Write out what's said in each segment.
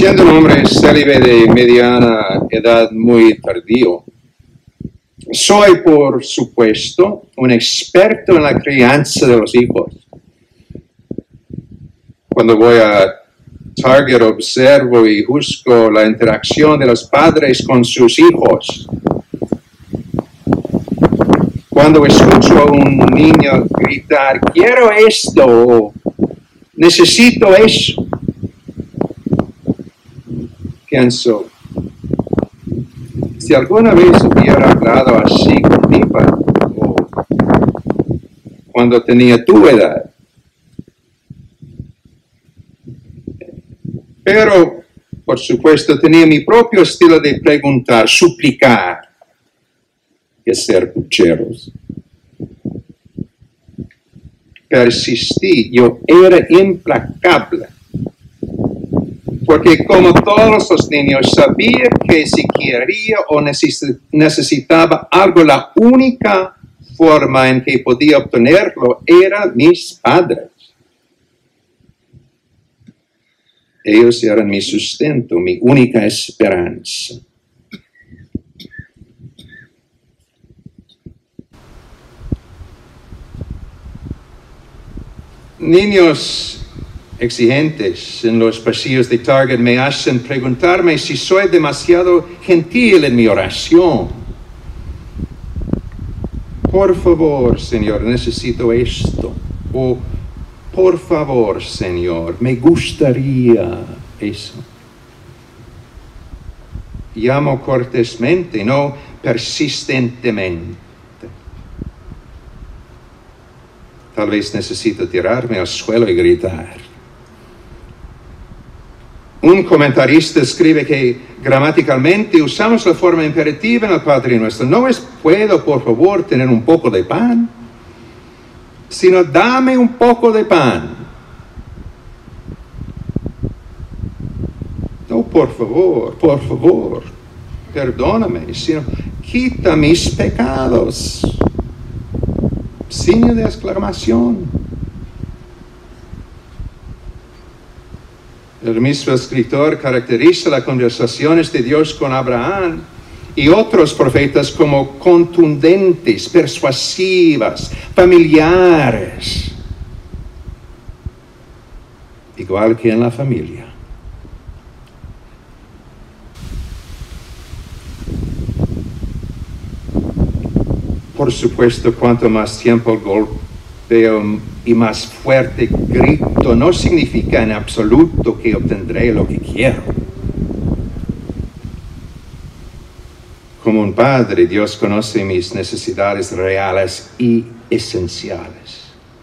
Siendo un hombre célibe de mediana edad muy tardío, soy, por supuesto, un experto en la crianza de los hijos. Cuando voy a Target observo y juzgo la interacción de los padres con sus hijos. Cuando escucho a un niño gritar, quiero esto, o necesito eso, pienso, si alguna vez hubiera hablado así con mi padre, o cuando tenía tu edad. Pero, por supuesto, tenía mi propio estilo de preguntar, suplicar, que ser pucheros. Persistí, yo era implacable. Porque como todos los niños, sabía que si quería o necesitaba algo, la única forma en que podía obtenerlo era mis padres. Ellos eran mi sustento, mi única esperanza. Niños exigentes en los pasillos de Target me hacen preguntarme si soy demasiado gentil en mi oración. Por favor, Señor, necesito esto. O, por favor, Señor, me gustaría eso. Llamo cortésmente, no persistentemente. Tal vez necesito tirarme al suelo y gritar. Un comentarista escribe que gramaticalmente usamos la forma imperativa en el Padre Nuestro. No es puedo, por favor, tener un poco de pan, sino dame un poco de pan. No, por favor, perdóname, sino quita mis pecados. Signo de exclamación. El mismo escritor caracteriza las conversaciones de Dios con Abraham y otros profetas como contundentes, persuasivas, familiares. Igual que en la familia. Por supuesto, cuanto más tiempo golpeo y más fuerte grito, no significa en absoluto que obtendré lo que quiero. Como un padre, Dios conoce mis necesidades reales y esenciales.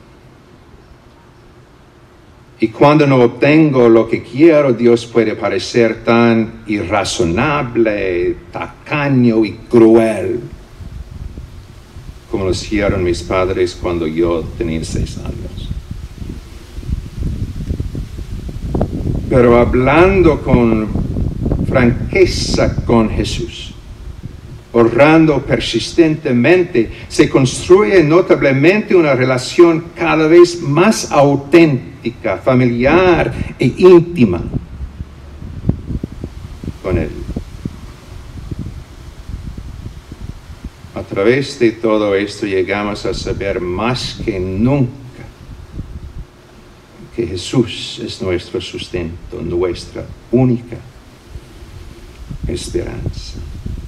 Y cuando no obtengo lo que quiero, Dios puede parecer tan irrazonable, tacaño y cruel, como lo hicieron mis padres cuando yo tenía 6 años. Pero hablando con franqueza con Jesús, orando persistentemente, se construye notablemente una relación cada vez más auténtica, familiar e íntima con Él. A través de todo esto llegamos a saber más que nunca que Jesús es nuestro sustento, nuestra única esperanza.